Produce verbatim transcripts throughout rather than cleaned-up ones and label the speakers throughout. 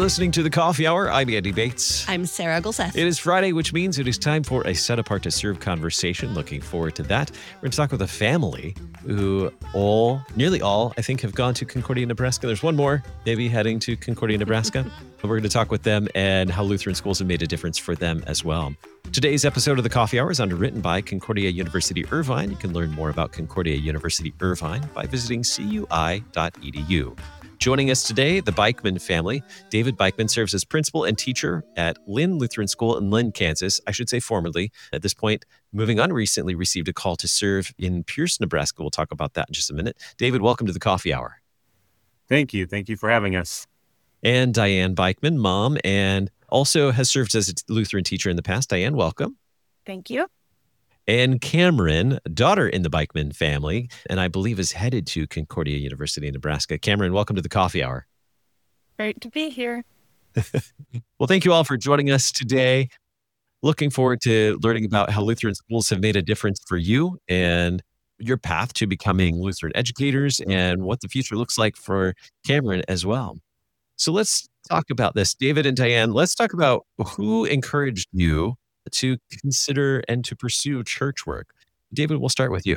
Speaker 1: listening to The Coffee Hour. I'm Andy Bates.
Speaker 2: I'm Sarah Gulseth.
Speaker 1: It is Friday, which means it is time for a Set Apart to Serve conversation. Looking forward to that. We're going to talk with a family who all, nearly all, I think, have gone to Concordia, Nebraska. There's one more, maybe heading to Concordia, Nebraska. But we're going to talk with them and how Lutheran schools have made a difference for them as well. Today's episode of The Coffee Hour is underwritten by Concordia University Irvine. You can learn more about Concordia University Irvine by visiting c u i dot e d u. Joining us today, the Beichman family. David Beichman serves as principal and teacher at Lynn Lutheran School in Lynn, Kansas. I should say formerly. At this point, moving on, recently received a call to serve in Pierce, Nebraska. We'll talk about that in just a minute. David, welcome to the Coffee Hour.
Speaker 3: Thank you. Thank you for having us.
Speaker 1: And Diane Beichman, mom, and also has served as a Lutheran teacher in the past. Diane, welcome.
Speaker 4: Thank you.
Speaker 1: And Cameron, daughter in the Beichman family, and I believe is headed to Concordia University in Nebraska. Cameron, welcome to the Coffee Hour.
Speaker 4: Great to be here.
Speaker 1: Well, thank you all for joining us today. Looking forward to learning about how Lutheran schools have made a difference for you and your path to becoming Lutheran educators and what the future looks like for Cameron as well. So let's talk about this. David and Diane, let's talk about who encouraged you to consider and to pursue church work. David, we'll start with you.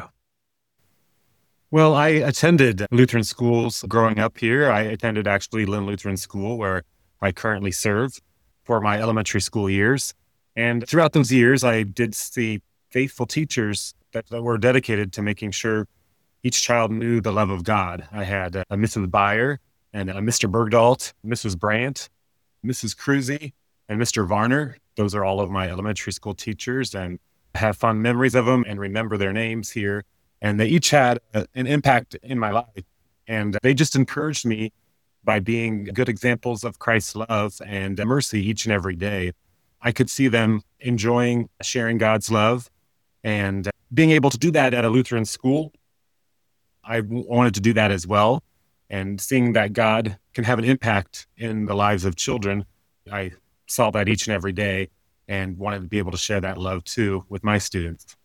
Speaker 3: Well, I attended Lutheran schools growing up here. I attended actually Lynn Lutheran School, where I currently serve for my elementary school years. And throughout those years, I did see faithful teachers that, that were dedicated to making sure each child knew the love of God. I had a, a Missus Beyer and a Mister Bergdahl, Missus Brandt, Missus Cruzy, and Mister Varner. Those are all of my elementary school teachers, and I have fond memories of them and remember their names here. And they each had a, an impact in my life. And they just encouraged me by being good examples of Christ's love and mercy each and every day. I could see them enjoying sharing God's love and being able to do that at a Lutheran school. I wanted to do that as well. And seeing that God can have an impact in the lives of children, I saw that each and every day and wanted to be able to share that love too with my students.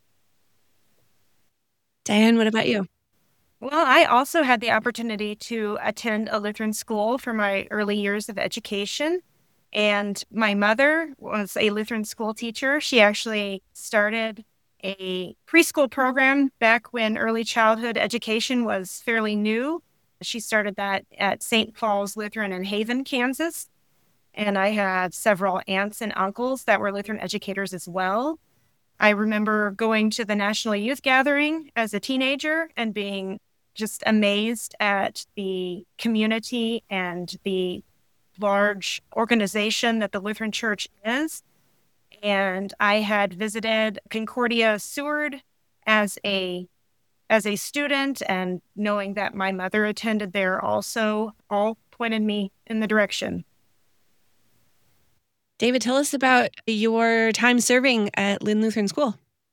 Speaker 2: Diane, what about you?
Speaker 4: Well, I also had the opportunity to attend a Lutheran school for my early years of education. And my mother was a Lutheran school teacher. She actually started a preschool program back when early childhood education was fairly new. She started that at Saint Paul's Lutheran in Haven, Kansas. And I had several aunts and uncles that were Lutheran educators as well. I remember going to the National Youth Gathering as a teenager and being just amazed at the community and the large organization that the Lutheran Church is. And I had visited Concordia Seward as a as a student, and knowing that my mother attended there also all pointed me in the direction.
Speaker 2: David, tell us about your time serving at Lynn Lutheran School.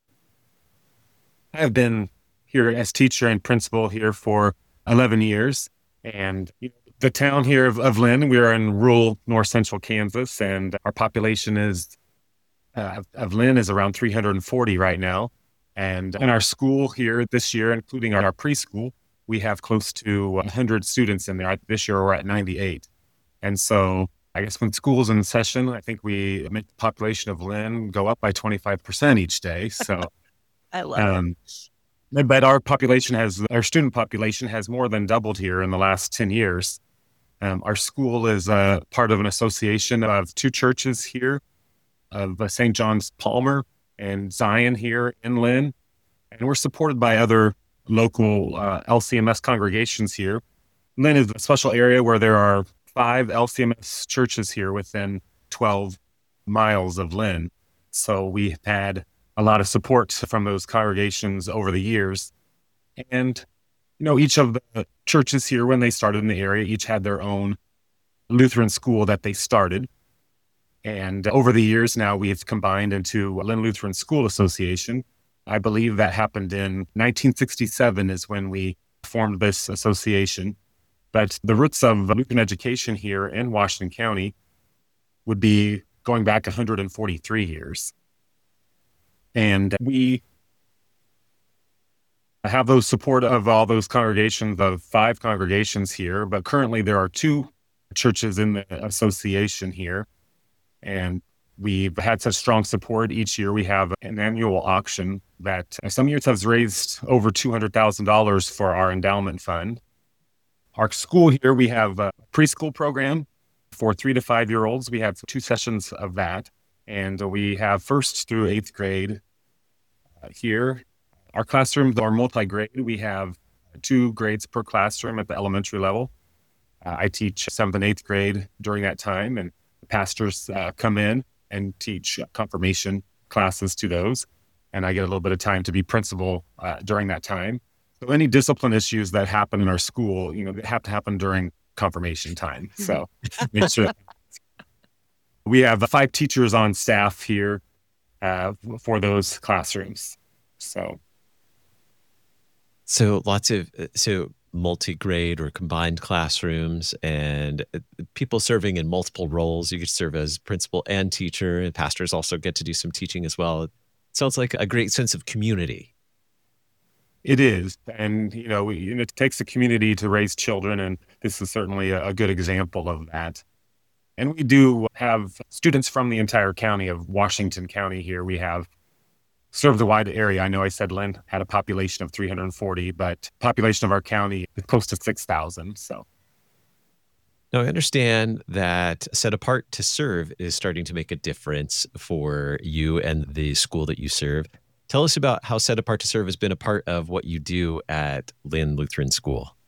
Speaker 3: I've been here as teacher and principal here for eleven years. And the town here of, of Lynn, we are in rural north central Kansas, and our population is uh, of Lynn is around three hundred forty right now. And in our school here this year, including our preschool, we have close to one hundred students in there. This year we're at ninety-eight. And so I guess when school's in session, I think we make the population of Lynn go up by twenty-five percent each day. So
Speaker 2: I love
Speaker 3: um, it. But our population has, our student population has more than doubled here in the last ten years. Um, our school is uh, part of an association of two churches here, of uh, Saint John's Palmer and Zion here in Lynn. And we're supported by other local uh, L C M S congregations here. Lynn is a special area where there are five L C M S churches here within twelve miles of Lynn. So we've had a lot of support from those congregations over the years. And, you know, each of the churches here, when they started in the area, each had their own Lutheran school that they started. And over the years now, we've combined into Lynn Lutheran School Association. I believe that happened in nineteen sixty-seven is when we formed this association. But the roots of Lutheran education here in Washington County would be going back one hundred forty-three years. And we have those support of all those congregations, of five congregations here, but currently there are two churches in the association here. And we've had such strong support. Each year we have an annual auction that some years has raised over two hundred thousand dollars for our endowment fund. Our school here, we have a preschool program for three to five year olds. We have two sessions of that. And we have first through eighth grade uh, here. Our classrooms are multi-grade. We have two grades per classroom at the elementary level. Uh, I teach seventh and eighth grade during that time, and the pastors uh, come in and teach confirmation classes to those. And I get a little bit of time to be principal uh, during that time. So any discipline issues that happen in our school, you know, they have to happen during confirmation time. So make sure. We have five teachers on staff here uh, for those classrooms. So,
Speaker 1: so lots of so multi-grade or combined classrooms, and people serving in multiple roles. You could serve as principal and teacher, and pastors also get to do some teaching as well. It sounds like a great sense of community.
Speaker 3: It is. And, you know, we, it takes a community to raise children, and this is certainly a, a good example of that. And we do have students from the entire county of Washington County here. We have served a wide area. I know I said Lynn had a population of three hundred forty, but population of our county is close to six thousand. So.
Speaker 1: Now, I understand that Set Apart to Serve is starting to make a difference for you and the school that you serve. Tell us about how Set Apart to Serve has been a part of what you do at Lynn Lutheran School.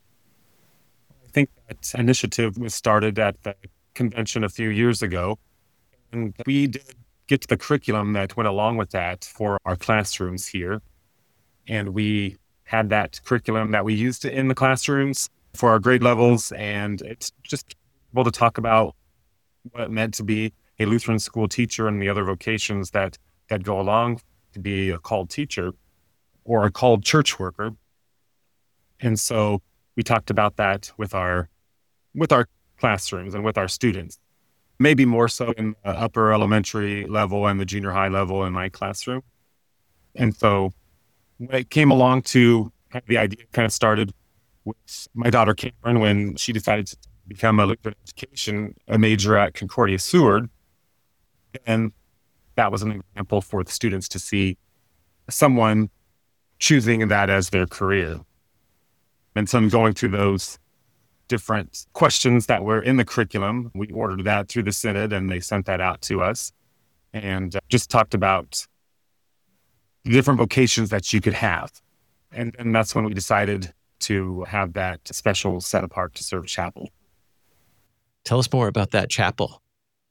Speaker 3: I think that initiative was started at the convention a few years ago, and we did get to the curriculum that went along with that for our classrooms here. And we had that curriculum that we used in the classrooms for our grade levels, and it's just able to talk about what it meant to be a Lutheran school teacher and the other vocations that, that go along to be a called teacher or a called church worker. And so we talked about that with our with our classrooms and with our students, maybe more so in the upper elementary level and the junior high level in my classroom. And so when it came along to the idea kind of started with my daughter Cameron when she decided to become a Lutheran education, a major at Concordia Seward. And that was an example for the students to see someone choosing that as their career. And so I'm going through those different questions that were in the curriculum. We ordered that through the Synod and they sent that out to us and uh, just talked about the different vocations that you could have. And, and that's when we decided to have that special Set Apart to Serve chapel.
Speaker 1: Tell us more about that chapel.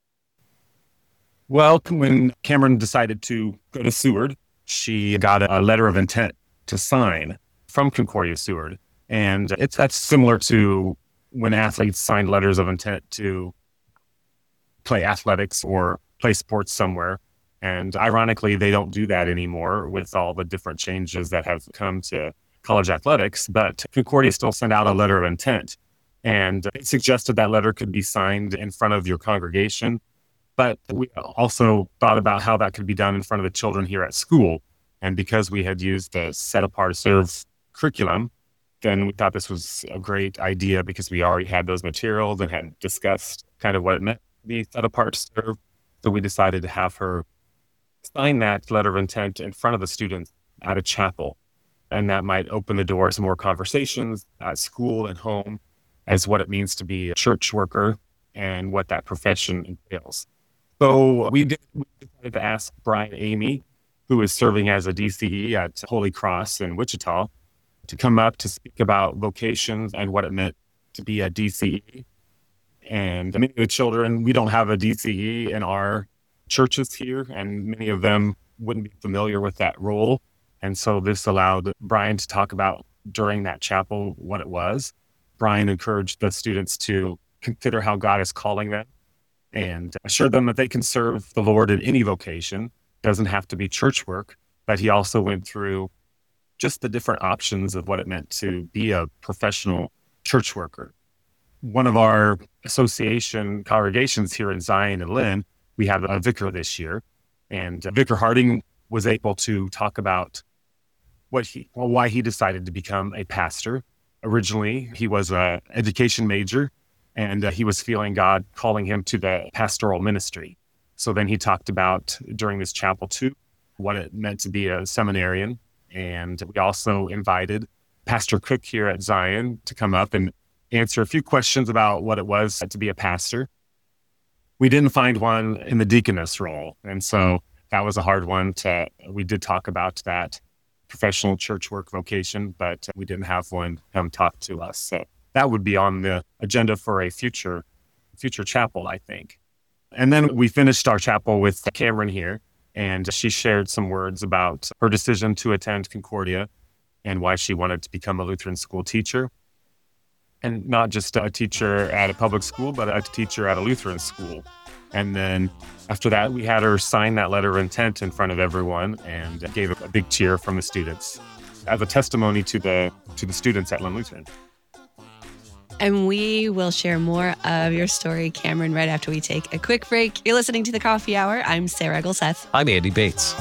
Speaker 3: Well, when Cameron decided to go to Seward, she got a letter of intent to sign from Concordia Seward. And it's that's similar to when athletes sign letters of intent to play athletics or play sports somewhere. And ironically, they don't do that anymore with all the different changes that have come to college athletics. But Concordia still sent out a letter of intent. And they suggested that letter could be signed in front of your congregation. But we also thought about how that could be done in front of the children here at school. And because we had used the Set Apart to Serve curriculum, then we thought this was a great idea because we already had those materials and had discussed kind of what it meant to be set apart to serve. So we decided to have her sign that letter of intent in front of the students at a chapel. And that might open the door to more conversations at school and home as what it means to be a church worker and what that profession entails. So we, did, we decided to ask Brian Amy, who is serving as a D C E at Holy Cross in Wichita, to come up to speak about vocations and what it meant to be a D C E. And many of the children, we don't have a D C E in our churches here, and many of them wouldn't be familiar with that role. And so this allowed Brian to talk about during that chapel what it was. Brian encouraged the students to consider how God is calling them and assured them that they can serve the Lord in any vocation. It doesn't have to be church work, but he also went through just the different options of what it meant to be a professional church worker. One of our association congregations here in Zion and Lynn, we have a vicar this year, and Vicar Harding was able to talk about what he, well, why he decided to become a pastor. Originally, he was an education major, and uh, he was feeling God calling him to the pastoral ministry. So then he talked about during this chapel too, what it meant to be a seminarian. And we also invited Pastor Cook here at Zion to come up and answer a few questions about what it was to be a pastor. We didn't find one in the deaconess role. And so that was a hard one to, we did talk about that professional church work vocation, but we didn't have one come talk to us. So that would be on the agenda for a future, future chapel, I think. And then we finished our chapel with Cameron here, and she shared some words about her decision to attend Concordia and why she wanted to become a Lutheran school teacher. And not just a teacher at a public school, but a teacher at a Lutheran school. And then after that, we had her sign that letter of intent in front of everyone and gave a big cheer from the students as a testimony to the to the students at Lynn Lutheran.
Speaker 2: And we will share more of your story, Cameron, right after we take a quick break. You're listening to The Coffee Hour. I'm Sarah Gulseth.
Speaker 1: I'm Andy Bates.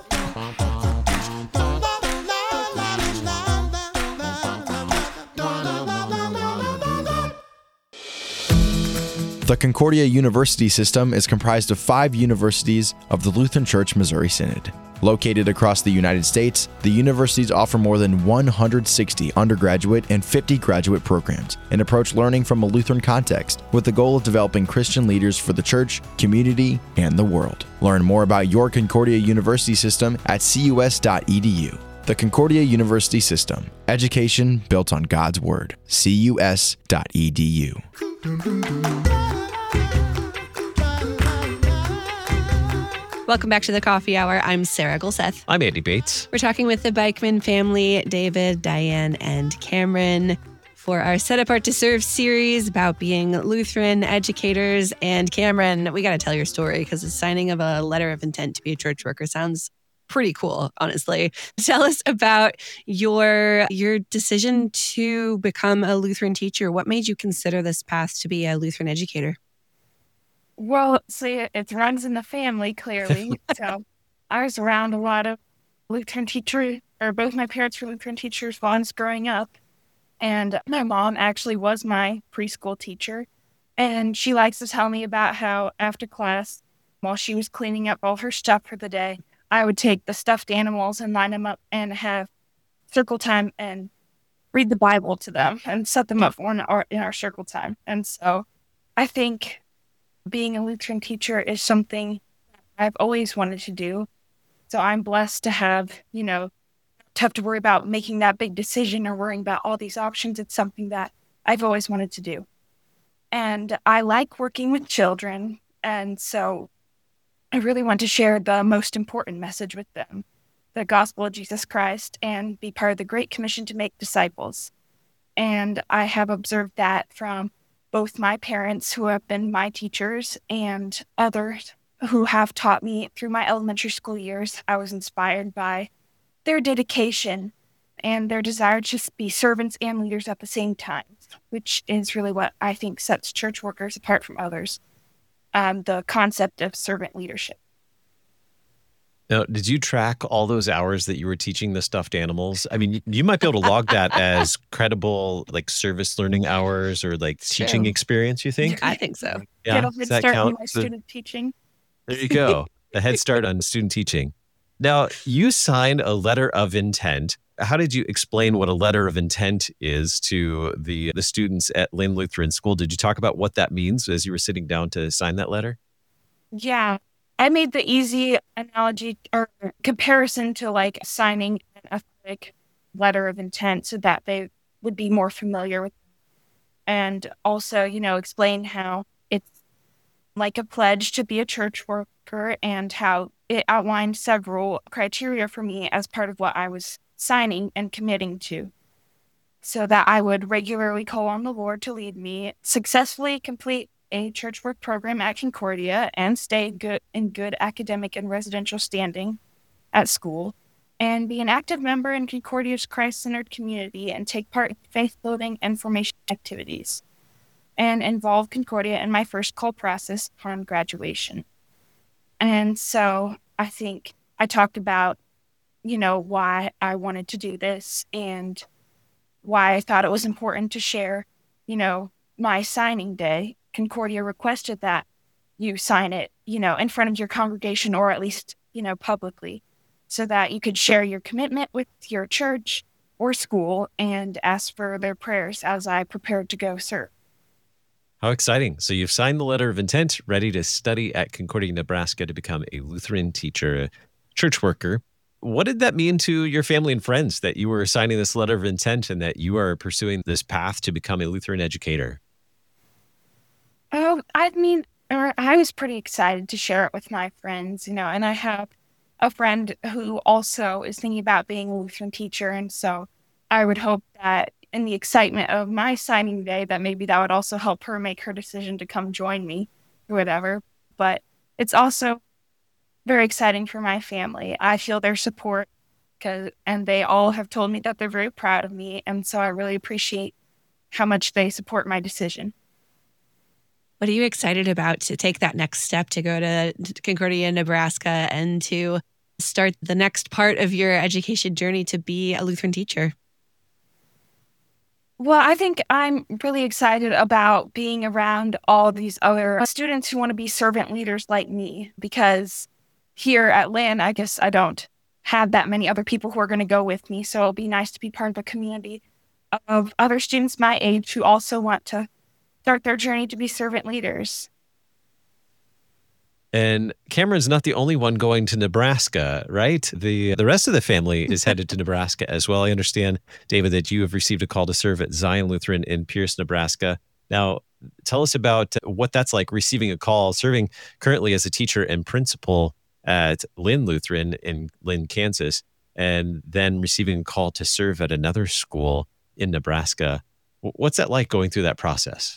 Speaker 5: The Concordia University System is comprised of five universities of the Lutheran Church Missouri Synod. Located across the United States, the universities offer more than one hundred sixty undergraduate and fifty graduate programs and approach learning from a Lutheran context with the goal of developing Christian leaders for the church, community, and the world. Learn more about your Concordia University System at c u s dot e d u. The Concordia University System. Education built on God's Word. c u s dot e d u.
Speaker 2: Welcome back to The Coffee Hour. I'm Sarah Gulseth.
Speaker 1: I'm Andy Bates.
Speaker 2: We're talking with the Beichman family, David, Diane, and Cameron, for our Set Apart to Serve series about being Lutheran educators. And Cameron, we got to tell your story because the signing of a letter of intent to be a church worker sounds pretty cool, honestly. Tell us about your your decision to become a Lutheran teacher. What made you consider this path to be a Lutheran educator?
Speaker 4: Well, see, it runs in the family, clearly. So I was around a lot of Lutheran teachers, or both my parents were Lutheran teachers once growing up. And my mom actually was my preschool teacher. And she likes to tell me about how after class, while she was cleaning up all her stuff for the day, I would take the stuffed animals and line them up and have circle time and read the Bible to them and set them up for in our, in our circle time. And so I think being a Lutheran teacher is something I've always wanted to do. So I'm blessed to have, you know, tough to worry about making that big decision or worrying about all these options. It's something that I've always wanted to do. And I like working with children. And so I really want to share the most important message with them, the gospel of Jesus Christ, and be part of the Great Commission to make disciples. And I have observed that from both my parents, who have been my teachers, and others who have taught me through my elementary school years. I was inspired by their dedication and their desire to be servants and leaders at the same time, which is really what I think sets church workers apart from others, um, the concept of servant leadership.
Speaker 1: Now, did you track all those hours that you were teaching the stuffed animals? I mean, you, you might be able to log that as credible, like service learning hours or like teaching
Speaker 2: True.
Speaker 1: experience, you think?
Speaker 2: I think so.
Speaker 1: Yeah.
Speaker 4: Get a
Speaker 1: Does
Speaker 4: head
Speaker 1: that
Speaker 4: start
Speaker 1: count?
Speaker 4: in my student teaching.
Speaker 1: There you go. A head start on student teaching. Now, you signed a letter of intent. How did you explain what a letter of intent is to the, the students at Lynn Lutheran School? Did you talk about what that means as you were sitting down to sign that letter?
Speaker 4: Yeah. I made the easy analogy or comparison to like signing an athletic letter of intent so that they would be more familiar with it. And also, you know, explain how it's like a pledge to be a church worker and how it outlined several criteria for me as part of what I was signing and committing to, so that I would regularly call on the Lord to lead me, successfully complete a church work program at Concordia, and stay good in good academic and residential standing at school, and be an active member in Concordia's Christ-centered community and take part in faith-building and formation activities, and involve Concordia in my first call process upon graduation. And so I think I talked about, you know, why I wanted to do this and why I thought it was important to share, you know, my signing day, Concordia requested that you sign it, you know, in front of your congregation, or at least, you know, publicly, so that you could share your commitment with your church or school and ask for their prayers as I prepared to go serve.
Speaker 1: How exciting. So you've signed the letter of intent, ready to study at Concordia, Nebraska to become a Lutheran teacher, a church worker. What did that mean to your family and friends that you were signing this letter of intent and that you are pursuing this path to become a Lutheran educator?
Speaker 4: Oh, I mean, or I was pretty excited to share it with my friends, you know, and I have a friend who also is thinking about being a Lutheran teacher. And so I would hope that in the excitement of my signing day, that maybe that would also help her make her decision to come join me or whatever. But it's also very exciting for my family. I feel their support, because, and they all have told me that they're very proud of me. And so I really appreciate how much they support my decision.
Speaker 2: What are you excited about to take that next step to go to Concordia, Nebraska, and to start the next part of your education journey to be a Lutheran teacher?
Speaker 4: Well, I think I'm really excited about being around all these other students who want to be servant leaders like me, because here at Lynn, I guess I don't have that many other people who are going to go with me. So it'll be nice to be part of a community of other students my age who also want to start their journey to be servant leaders.
Speaker 1: And Cameron's not the only one going to Nebraska, right? The the rest of the family is headed to Nebraska as well. I understand, David, that you have received a call to serve at Zion Lutheran in Pierce, Nebraska. Now, tell us about what that's like, receiving a call, serving currently as a teacher and principal at Lynn Lutheran in Lynn, Kansas, and then receiving a call to serve at another school in Nebraska. What's that like, going through that process?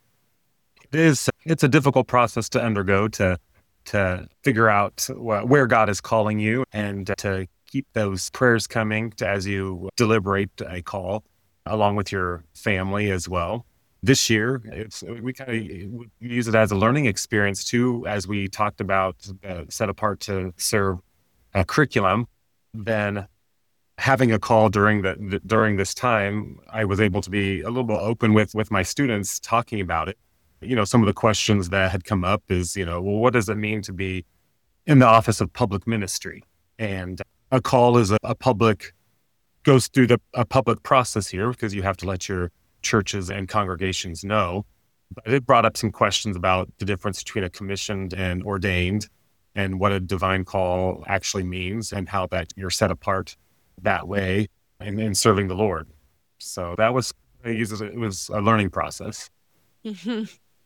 Speaker 3: It is. It's a difficult process to undergo, to to figure out where God is calling you, and to keep those prayers coming to, as you deliberate a call, along with your family as well. This year, it's, we kind of use it as a learning experience too, as we talked about uh, set apart to serve a curriculum. Then having a call during the, the during this time, I was able to be a little bit open with with my students, talking about it. You know, some of the questions that had come up is, you know, well, what does it mean to be in the office of public ministry? And a call is a, a public, goes through the a public process here, because you have to let your churches and congregations know. But it brought up some questions about the difference between a commissioned and ordained, and what a divine call actually means, and how that you're set apart that way in, in serving the Lord. So that was, it was a learning process.
Speaker 2: Mm-hmm.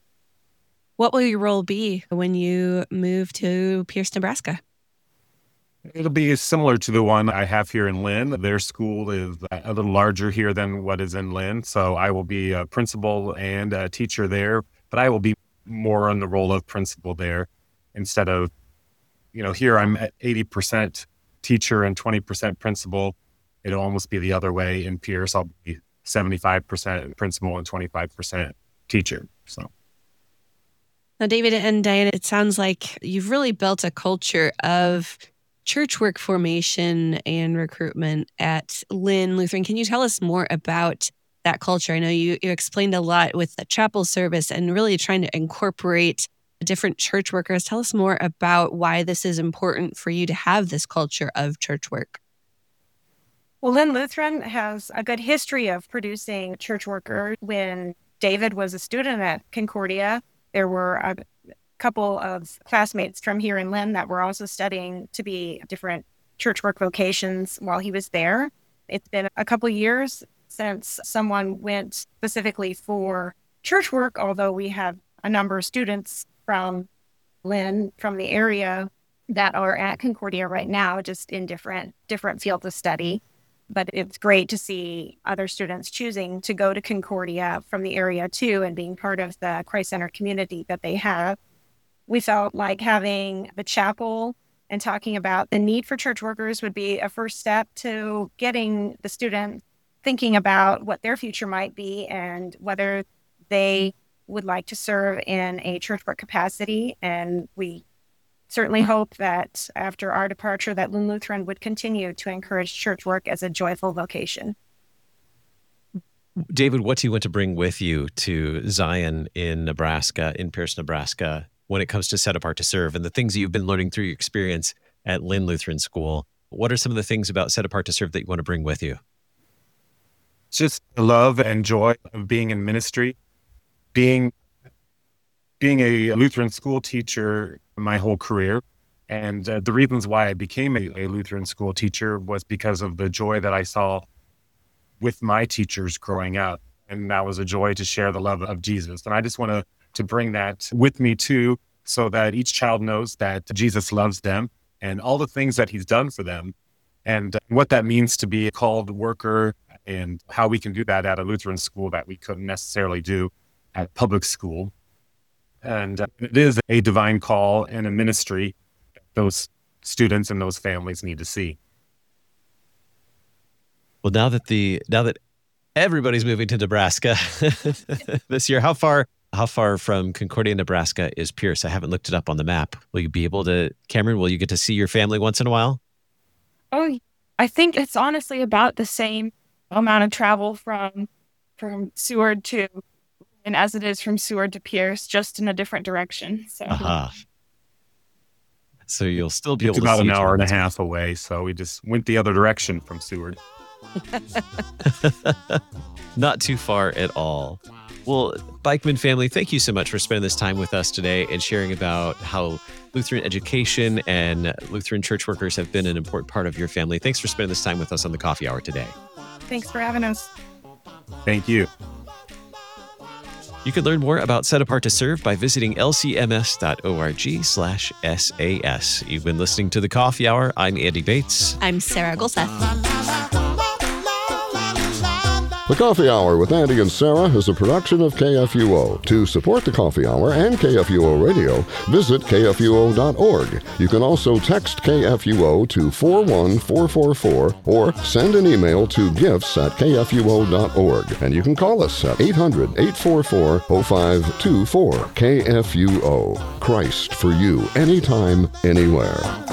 Speaker 2: What will your role be when you move to Pierce, Nebraska?
Speaker 3: It'll be similar to the one I have here in Lynn. Their school is a little larger here than what is in Lynn. So I will be a principal and a teacher there, but I will be more on the role of principal there, instead of, you know, here I'm at eighty percent teacher and twenty percent principal. It'll almost be the other way in Pierce. I'll be seventy-five percent principal and twenty-five percent teacher. So.
Speaker 2: Now, David and Diana, it sounds like you've really built a culture of church work formation and recruitment at Lynn Lutheran. Can you tell us more about that culture? I know you, you explained a lot with the chapel service and really trying to incorporate different church workers. Tell us more about why this is important for you to have this culture of church work.
Speaker 4: Well, Lynn Lutheran has a good history of producing church workers. When David was a student at Concordia, there were a couple of classmates from here in Lynn that were also studying to be different church work vocations while he was there. It's been a couple of years since someone went specifically for church work, although we have a number of students from Lynn, from the area, that are at Concordia right now, just in different different fields of study. But it's great to see other students choosing to go to Concordia from the area too, and being part of the Christ-centered community that they have. We felt like having the chapel and talking about the need for church workers would be a first step to getting the students thinking about what their future might be and whether they would like to serve in a church work capacity. And we certainly hope that after our departure, that Lynn Lutheran would continue to encourage church work as a joyful vocation.
Speaker 1: David, what do you want to bring with you to Zion in Nebraska, in Pierce, Nebraska, when it comes to Set Apart to Serve and the things that you've been learning through your experience at Lynn Lutheran School? What are some of the things about Set Apart to Serve that you want to bring with you?
Speaker 3: Just the love and joy of being in ministry, being being a Lutheran school teacher my whole career. And uh, the reasons why I became a, a Lutheran school teacher was because of the joy that I saw with my teachers growing up. And that was a joy to share the love of Jesus. And I just want to, to bring that with me too, so that each child knows that Jesus loves them and all the things that he's done for them, and what that means to be a called worker, and how we can do that at a Lutheran school that we couldn't necessarily do at public school. And uh, it is a divine call and a ministry that those students and those families need to see.
Speaker 1: Well, now that the now that everybody's moving to Nebraska this year, how far how far from Concordia, Nebraska is Pierce? I haven't looked it up on the map. Will you be able to, Cameron, will you get to see your family once in a while?
Speaker 4: Oh, I think it's honestly about the same amount of travel from from Seward to, and as it is from Seward to Pierce, just in a different direction. So,
Speaker 1: uh-huh. So you'll still be
Speaker 3: it's
Speaker 1: able to
Speaker 3: about
Speaker 1: see
Speaker 3: an hour and a
Speaker 1: family.
Speaker 3: half away. So we just went the other direction from Seward.
Speaker 1: Not too far at all. Well, Bikeman family, thank you so much for spending this time with us today and sharing about how Lutheran education and Lutheran church workers have been an important part of your family. Thanks for spending this time with us on the Coffee Hour today.
Speaker 4: Thanks for having us.
Speaker 3: Thank you.
Speaker 1: You can learn more about Set Apart to Serve by visiting l c m s dot org slash S A S. You've been listening to The Coffee Hour. I'm Andy Bates.
Speaker 2: I'm Sarah Golseth.
Speaker 6: The Coffee Hour with Andy and Sarah is a production of K F U O. To support The Coffee Hour and K F U O Radio, visit K F U O dot org. You can also text K F U O to four one four four four or send an email to gifts at K F U O dot org. And you can call us at eight hundred, eight four four, oh five two four. K F U O. Christ for you, anytime, anywhere.